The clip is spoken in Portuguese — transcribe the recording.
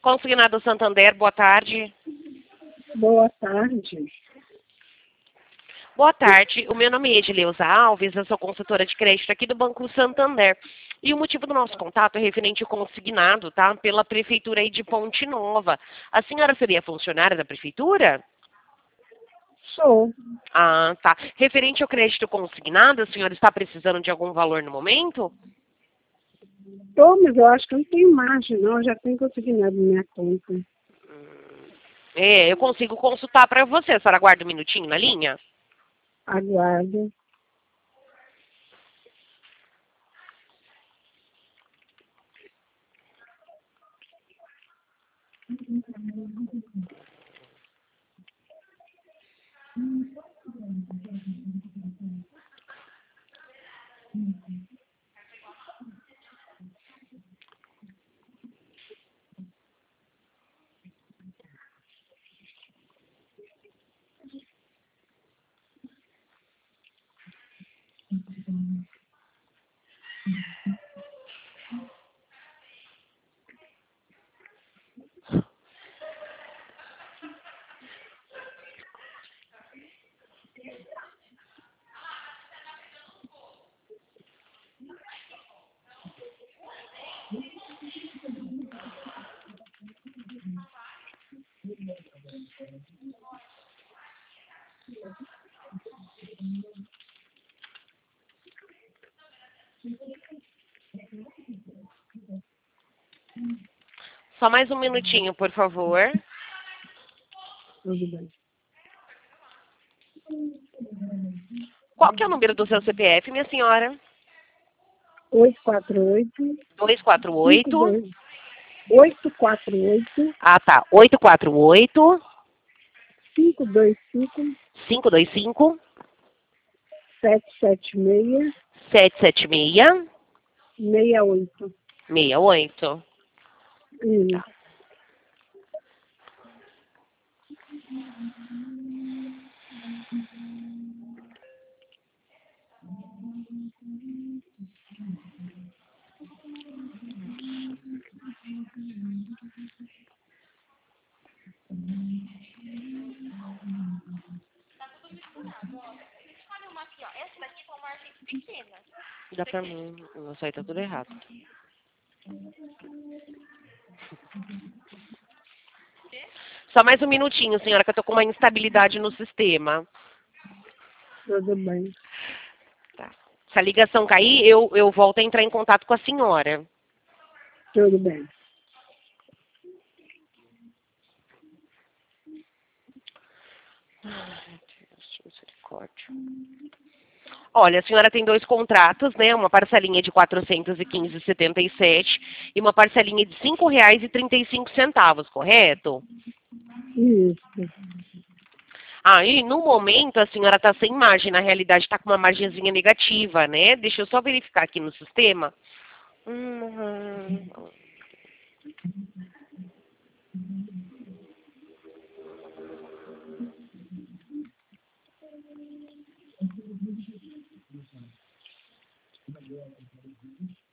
Consignado Santander, boa tarde. Boa tarde. Boa tarde, o meu nome é Edileuza Alves, eu sou consultora de crédito aqui do Banco Santander. E o motivo do nosso contato é referente ao consignado, tá? Pela Prefeitura aí de Ponte Nova. A senhora seria funcionária da Prefeitura? Sou. Ah, tá. Referente ao crédito consignado, a senhora está precisando de algum valor no momento? Tô, mas eu acho que eu não tenho margem, não. Eu já tenho consignado minha conta. Eu consigo consultar para você. A senhora aguarda um minutinho na linha? Aguardo. Só mais um minutinho, por favor. Tudo bem. Qual que é o número do seu CPF, minha senhora? 848 248. 848 Ah, tá. 848 525 525 776 776 68. 68. Isso. Dá pra mim. Isso aí tá tudo errado. Só mais um minutinho, senhora, que eu tô com uma instabilidade no sistema. Tudo bem. Tá. Se a ligação cair, eu volto a entrar em contato com a senhora. Tudo bem. Ai, Deus, misericórdia. Olha, a senhora tem dois contratos, né? Uma parcelinha de R$ 415,77 e uma parcelinha de R$ 5,35, correto? Isso. Aí, no momento, a senhora está sem margem. Na realidade, está com uma margenzinha negativa, né? Deixa eu só verificar aqui no sistema.